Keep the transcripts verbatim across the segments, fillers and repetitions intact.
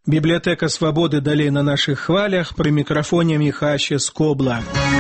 Библиотека свободы далее на наших хвалях, при микрофоне Михаил Скобла.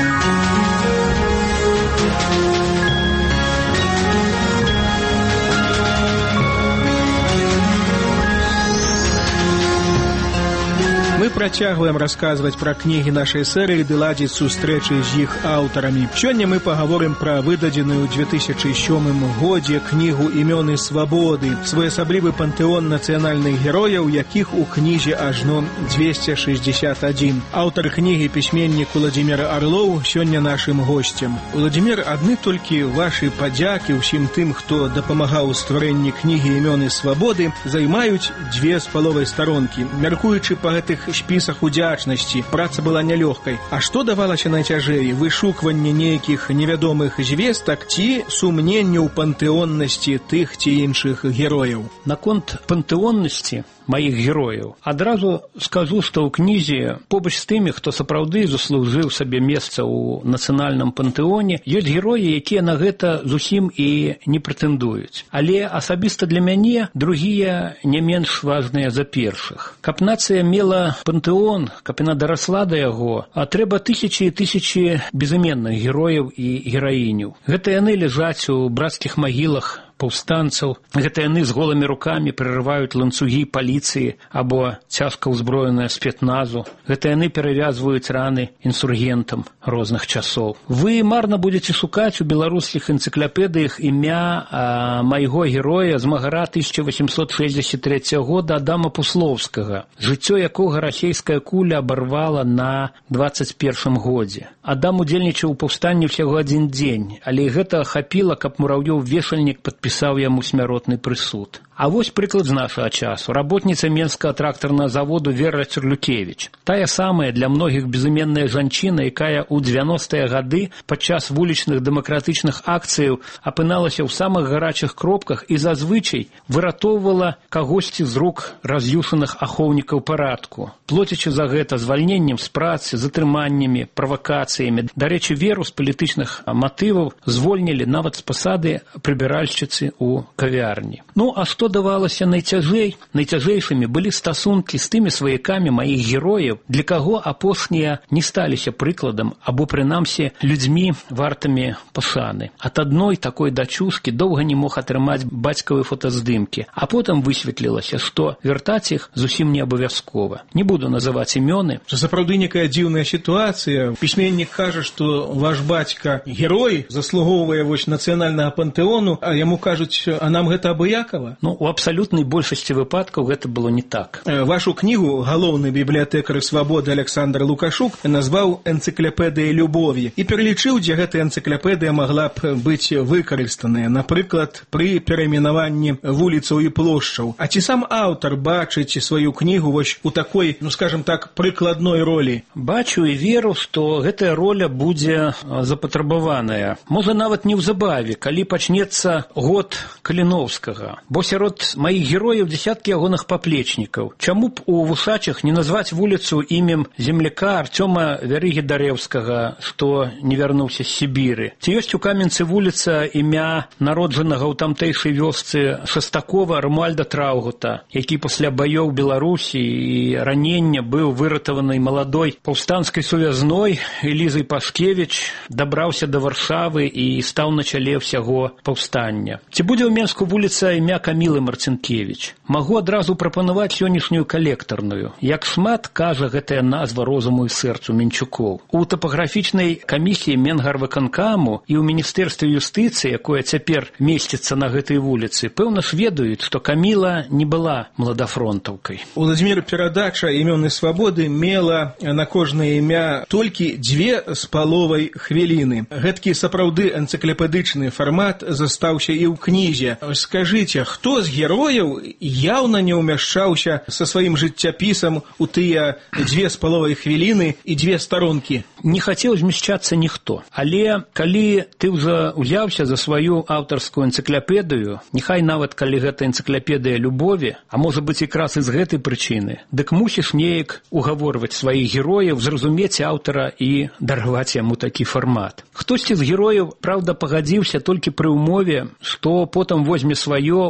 Мы працягваем расказваць пра кнігі нашай серыі ды ладзіць сустрэчы з іх аўтарамі. Сёння мы пагаворым пра выдадзеную ў две тысячы сёмым годзе кнігу «Імёны свабоды», своеасаблівы пантэон нацыянальных герояў, якіх у кнізе ажно двести шестьдесят один. Аўтар кнігі пісьменнік Уладзімір Арлоў сёння нашым госцем. Уладзімір, адны толькі вашы падзякі ўсім тым, хто дапамагаў у стварэнні кнігі «Імёны свабоды», займаюць дзве з паловай старонкі. Мяркуючы па гэтых спісах удзячнасці, праца была нялёгкай. А што давалася найцяжэй? Вышукванне нейкіх невядомых звестак ці сумненне ў пантэоннасці тых ці іншых герояў? Наконт пантэоннасці маіх герояў адразу скажу, што ў кнізе побач з тымі, хто сапраўды заслужыў сабе месца ў нацыянальным пантэоне, ёсць героі, якія на гэта зусім і не прэтэндуюць. Але асабіста для мяне другія не менш важныя за першых. Каб нацыя мела пантэон, каб яна дарасла да яго, а трэба тысячы і тысячы безыменных герояў і гераіняў. Гэта яны ляжаць у брацкіх магілах паўстанцаў, гэта яны з голымі рукамі прерываюць ланцугі паліцыі або цяжка ўзброеныя спецназу. Гэта яны перавязваюць раны інсургентам розных часоў. Вы марна будзеце шукаць у беларускіх энцыклапедыях імя а, майго героя, змагара тысяча восемьсот шестьдесят третьего года Адама Пусловскага, жыццё якога расейская куля абарвала на двадцать першым годзе. Адам удзельнічаў у паўстанні ўсяго адзін дзень, але гэта хапіла, каб Мураўёў-вешальнік падпісаў яму смяротны прысуд. А вось прыклад з нашага часу. Работніца Менскага трактарнага заводу Вера Цырлюкевіч. Тая самая для многіх безыменная жанчына, якая ў дзевяностыя гады падчас вулічных дэмакратычных акцыяў апыналася ў самых гарачых кропках і зазвычай выратоўвала кагосьці з рук раз'юшаных ахоўнікаў парадку, плоцячы за гэта звальненнем з працы, затрыманнямі, правакацыямі. Дарэчы, Веру з палітычных матываў звольнілі нават з пасады прыбіральшчыцы ў кавярні. Ну, а што давалася найцяжэй? Найцяжэйшымі былі стасункі з тымі сваякамі маіх герояў, для каго апошнія не сталіся прыкладам або, прынамсі, людзьмі вартымі пашаны. Ад адной такой дачушкі доўга не мог атрымаць бацькавы фотаздымкі, а потым высветлілася, што вяртаць іх зусім не абавязкова. Не буду называць імёны. Сапраўды некая дзіўная сітуацыя. Пісьменнік кажа, што ваш бацька герой, заслугоўвае вось нацыянальнага пантэону, а яму кажуць, а нам гэта абыякава? Ну, у абсалютнай большасці выпадкаў гэта было не так. Вашу кнігу галоўны бібліятэкар свабоды Александр Лукашук назваў энцыклапедыяй любові і пералічыў, дзе гэтая энцыклапедыя магла б быць выкарыстаная, напрыклад, пры перайменаванні вуліцаў і плошчаў. А ці сам аўтар бачыць сваю кнігу вось у такой, ну скажем так, прыкладной ролі? Бачу і веру, што гэтая роля будзе запатрабаваная. Можа, нават неўзабаве, калі пачнецца год Каліноўскага. Бо сярод маіх герояў дзесяткі ягоных паплечнікаў. Чаму б у Вусачах не назваць вуліцу імем земляка Артёма Вярыгі-Дарэўскага, што не вярнуўся з Сібіры? Ці ёсць у Каменцы вуліца імя народжанага ў тамтэйшай вёсцы Шастакова Рамуальда Траўгута, які пасля баёў Беларусі і ранення быў выратаванай маладой паўстанскай сувязной Элізай Пашкевіч, дабраўся да Варшавы і стаў на чале ўсяго паўстання? Ці будзе ў Менску вуліца імя Камілы Марцінкевіч? Магу адразу прапанаваць сённяшнюю калектарную. Як шмат кажа гэтая назва розуму і сэрцу Менчукоў. У тапаграфічнай камісіі Менгарвыканкаму і ў Міністэрстве юстыцыі, якое цяпер месціцца на гэтай вуліцы, пэўна ж ведаюць, што Каміла не была младафронтаўкай. Уладзімір, перадача «Імёны свабоды» мела на кожнае імя толькі дзве з паловай хвіліны. Гэткі сапраўды энцыклапедычны фармат застаўся і ў кнізе. Скажыце, хто з герояў яўна не ўмяшчаўся са сваім жыццяпісам у тыя дзве з паловай хвіліны і дзве старонкі? Не хацеў змяшчацца ніхто. Але калі ты ўжо ўзяўся за сваю аўтарскую энцыклапедыю, няхай нават калі гэта энцыклапедыя любові, а можа быць якраз і з гэтай прычыны, дык мусіш неяк угаворваць сваіх герояў, зразумець аўтара і дараваць яму такі фармат. Хтосьці з герояў, праўда, пагадзіўся толькі пры ўмове, што потым возьме сваё ў аповедь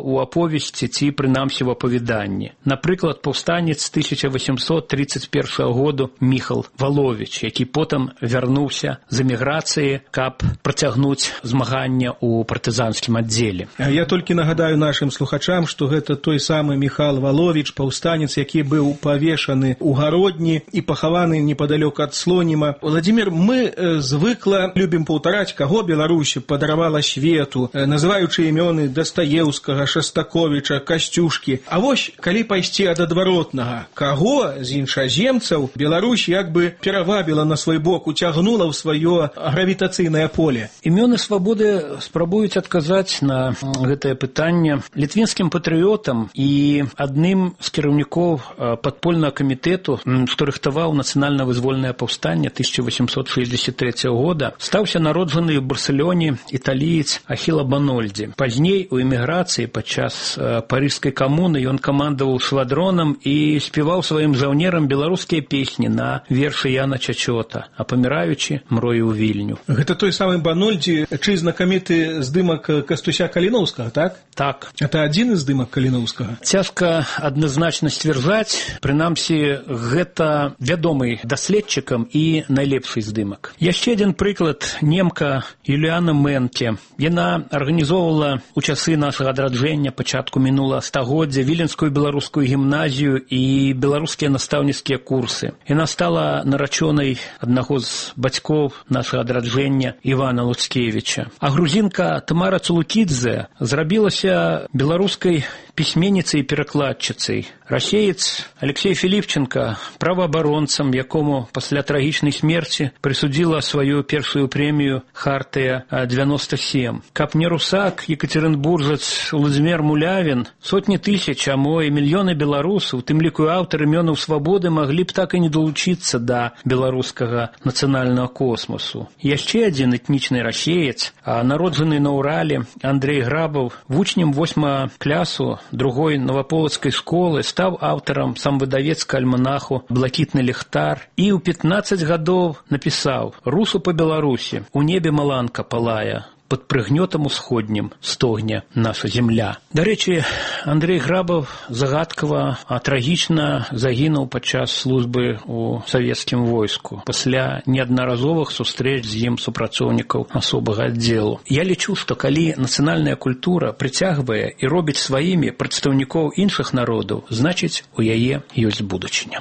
аповесці ці, прынамсі, в апавяданні. Напрыклад, паўстанец тысяча восемьсот тридцать первого году Міхал Валовіч, які потым вярнуўся з эміграцыі, каб працягнуць змаганне ў партызанскім аддзеле. Я толькі нагадаю нашим слухачам, што гэта той самы Міхал Валовіч, паўстанец, які быў павешаны ў Гародні і пахаваны непадалёк ад Слоніма. Владимир, мы э, звыкла любім паўтараць, каго Беларусь падаравала свету, э, называючы імёны Дастаеўскага, Шастаковіча, Касцюшкі. А вось, калі пайсці ад адваротнага, каго з іншаземцаў Беларусь як бы перавабіла на свой бок, уцягнула ў сваё гравітацыйнае поле? Імёны свабоды спрабуюць адказаць на гэтае пытанне літвінскім патрыётам і адным з кіраўнікоў падпольнага камітэту, што рыхтаваў нацыянальна-вызвольнае паўстанне тысяча восемьсот шестьдесят третьего года, стаўся народжаны ў Барселоне італіец Ахіла Банольдзі. Пазней у эміграцыі падчас парыжскай камуны ён камандаваў швадронам і спяваў сваім жаўнерам беларускія песні на вершы Яна Чачота, а паміраючы мрое ў Вільню. Гэта той самы Банольдзі, чый знакаміты здымак Кастуся Каліноўскага, так? Так. Это адзін з здымак Каліноўскага? Цяжка адназначна сцвярджаць, прынамсі, гэта вядомы даследчыкам і найлепшы здымак. Яшчэ адзін прыклад — немка Юліана Менке. Яна арганізоўвала ў часы нашага адраджэння, пачатку мінулага стагоддзя, віленскую беларускую гімназію і беларускія настаўніцкія курсы. Яна стала нарачонай аднаго з бацькоў нашага адраджэння Івана Луцкевіча. А грузінка Тамара Цулукідзе зрабілася беларускай пісьменніцай і перакладчыцай. Расеец Алексей Філіпченка, праваабаронцам, якому пасля трагічнай смерці прысудзіла сваю першую прэмію «Хартыя девяносто семь». Каб не русак, екатеринбуржец Владимир Мулявин, сотні тысяч, а мо і мільёны беларусаў, тым ліку аўтар імёнаў свабоды, маглі б так і не далучыцца да беларускага нацыянальнага космосу. Яшчэ адзін этнічны расеец, а народжаны на Урале, Андрей Грабаў, вучнем восьмага класу другой Новополоцкай школы, стаў аўтарам самвыдавецкага альманаху «Блакітны ліхтар» і ў пятнаццаць гадоў напісаў «Русу па Беларусі, у небе маланка палая, под прыгнётам усходнім стогне наша земля». Дарэчы, Андрей Грабаў загадкава, а трагічна загінуў падчас службы ў савецкім войску пасля неаднаразовых сустрэч з ім супрацоўнікаў асобага аддзелу. Я лічу, што калі нацыянальная культура прыцягвае і робіць сваімі прадстаўнікоў іншых народаў, значыць, у яе ёсць будучыня.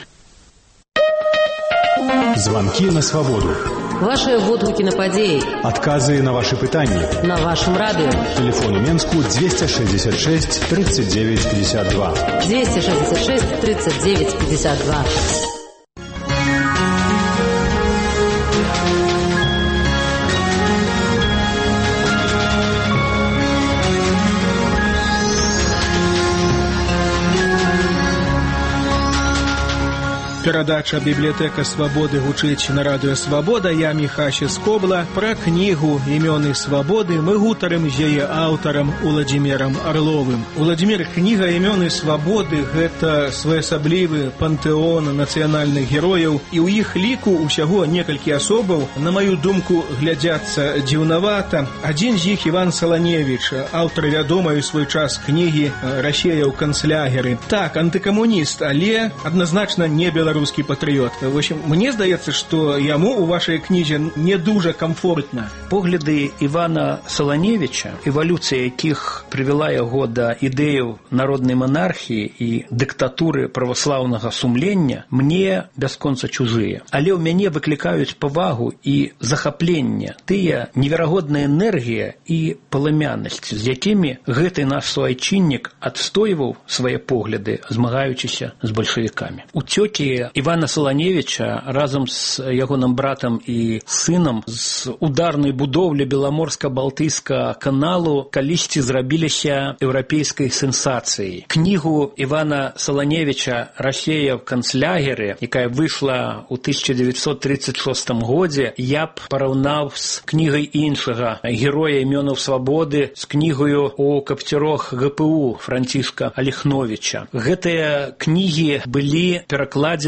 Звонки на свободу. Ваши водгукі на падзеі. Адказы на ваши пытанні. На вашем радио. Телефон у Менску двести шестьдесят шесть тридцать девять пятьдесят два. двести шестьдесят шесть тридцать девять пятьдесят два. Перадача «Бібліятэка свабоды» гучыць на радыё «Свабода». Я Міхася Скобла. Пра кнігу «Імёны свабоды» мы гутарым з яе аўтарам Уладзімірам Арловым. Уладзімір, кніга «Імёны свабоды» — гэта своеасаблівы пантэон нацыянальных герояў, і ў іх ліку ўсяго некалькі асобаў, на маю думку, глядзяцца дзіўнавата. Адзін з іх — Іван Саланевіч, аўтар вядомай у свой час кнігі «Расея ў канцлягеры». Так, антыкамуніст, але адназначна не беларускі русский патрыёт. В общем, мне здаецца, што яму у вашай кнізе не дужа комфортна. Погляды Івана Саланевіча, эвалюцыя якіх прывяла яго да ідэяў народнай манархіі і дыктатуры праваслаўнага сумлення, мне бясконца чужыя. Але ў мяне выклікаюць павагу і захапленне тыя неверагодная энергія і паламянасць, з якімі гэты наш суайчыннік адстойваў свае погляды, змагаючыся з бальшавікамі. Уцёкі Івана Саланевіча разам з ягоным братам і сынам з ударнай будоўлі Беламорска-Балтыйскага каналу калісьці зрабіліся еўрапейскай сенсацыяй. Кнігу Івана Саланевіча «Расея ў канцлягеры», якая выйшла ў тысяча девятьсот тридцать шестым годзе, я б параўнаў з кнігай іншага героя «Імёнаў свабоды», з кнігаю у капцярох гэ пэ у Францішка Алехновіча. Гэтыя кнігі былі перакладзены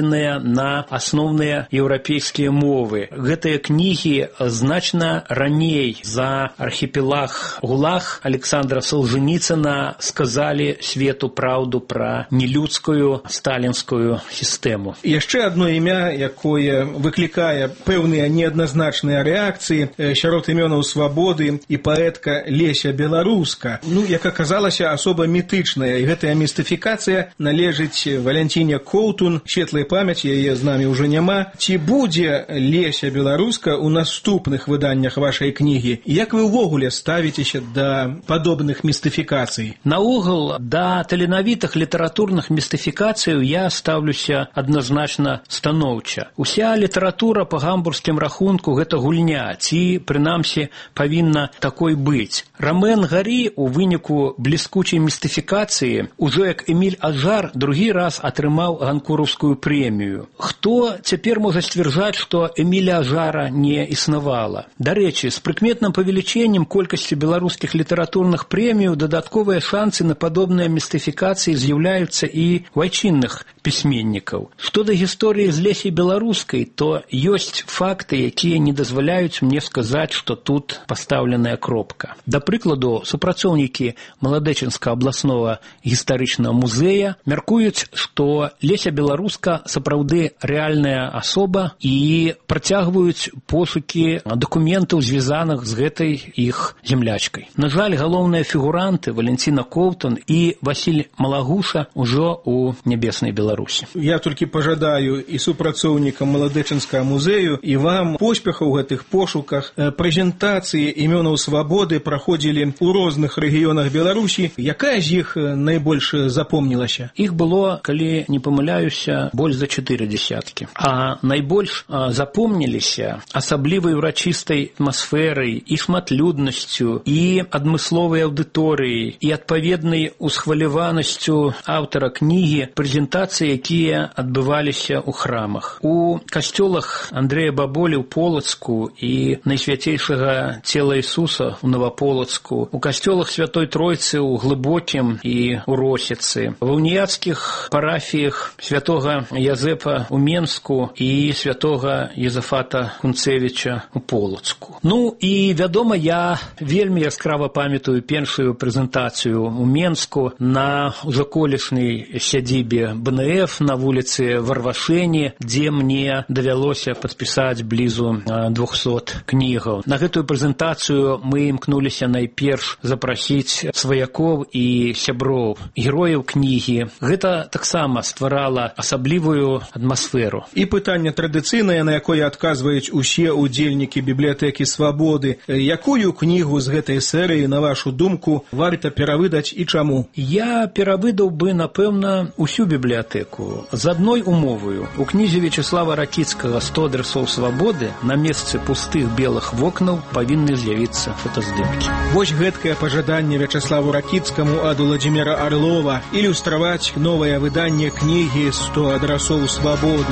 перакладзеныя на асноўныя еўрапейскія мовы. Гэтыя кнігі значна раней за архіпелаг ГУЛАГ Александра Солженіцына сказалі свету праўду пра нелюдскую сталінскую сістэму. Яшчэ адно імя, якое выклікае пэўныя неадназначныя рэакцыі сярод імёнаў свабоды, і паэтка Леся Беларуска. Ну, як аказалася, асоба мітычная, і гэтая містыфікацыя належыць Валянціне Коўтун, светлай памяці, яе з намі ўжо няма. Ці будзе Леся Беларуска ў наступных выданнях вашай кнігі? Як вы ўвогуле ставіцеся да падобных містыфікацый? Наогул, да таленавітых літаратурных містыфікацыяў я ставлюся адназначна станоўча. Уся літаратура па гамбургскім рахунку гэта гульня, ці, прынамсі, павінна такой быць. Рамэн Гары у выніку бліскучай містыфікацыі, ужо як Эміль Ажар, другі раз атрымаў ганкураўскую прэмію. Хто цяпер можа сцвярджаць, што Эміля Ажара не існавала? Дарэчы, з прыкметным павелічэннем колькасці беларускіх літаратурных прэміяў дадатковыя шансы на падобныя містыфікацыі з'яўляюцца і у айчынных пісьменнікаў. Што да гісторыі з Лесей Беларускай, то ёсць факты, якія не дазваляюць мне сказаць, што тут пастаўленая кропка. Да прыкладу, супрацоўнікі Маладэчынскага абласнога гістарычнага музея мяркуюць, што Леся Беларуска сапраўды рэальная асоба і працягваюць пошукі дакументаў, звязаных з гэтай іх землячкай. На жаль, галоўныя фігуранты Валянціна Коўтун і Васіль Малагуша ўжо ў нябеснай Беларусі. Я толькі пажадаю і супрацоўнікам Маладэчынскага музею, і вам поспехаў у гэтых пошуках. Прэзентацыі імёнаў свабоды праходзілі ў розных рэгіёнах Беларусі. Якая з іх найбольш запомнілася? Іх было, калі не памыляюся, больш за чатыры дзясяткі. А найбольш запомніліся асаблівай урачыстай атмасферай і шматлюднасцю, і адмысловай аўдыторыяй, і адпаведнай усхваляванасцю аўтара кнігі прэзентацыі, якія адбываліся ў храмах. У касцёлах Андрэя Баболі ў Полацку і Найсвяцейшага цела Ісуса ў Новаполацку, у касцёлах Святой Тройцы ў Глыбокім і ў Росіцы, ва уніяцкіх парафіях святога Язэпа ў Менску і святога Езафата Кунцевіча ў Полацку. Ну і, вядома, я вельмі яскрава памятаю першую прэзентацыю ў Менску на ўжо колішняй сядзібе бэ эн эф на вуліцы Варвашэні, дзе мне давялося падпісаць блізу двухсот кнігаў. На гэтую прэзентацыю мы імкнуліся найперш запрасіць сваякоў і сяброў, герояў кнігі. Гэта таксама стварала асаблівую атмасферу. І пытанне традыцыйнае, на якое адказваюць усе удзельнікі бібліятэкі свабоды. Якую кнігу з гэтай серыі, на вашу думку, варта перавыдаць і чаму? Я перавыдаў бы, напэўна, усю бібліятэку. З адной умовою. У кнізе Вячеслава Ракіцкага «сто адрасоў свабоды» на месцы пустых белых вокнаў павінны з'явіцца фотаздымкі. Вось гэткае пажаданне Вячеславу Ракіцкаму ад Уладзіміра Арлова ілюстраваць новае выданне кнігі «сто адрасоў свабоды».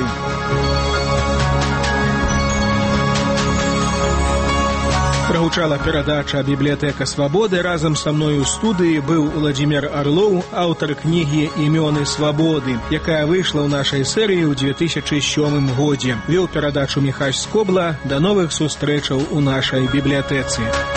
Прагучала перадача «Бібліятэка свабоды». Разам са мною ў студыі быў Уладзімір Арлоў, аўтар кнігі «Імёны свабоды», якая выйшла ў нашай серыі ў две тысячы сёмым годзе. Вёў перадачу Міхась Скобла. Да новых сустрэчаў у нашай бібліятэцы.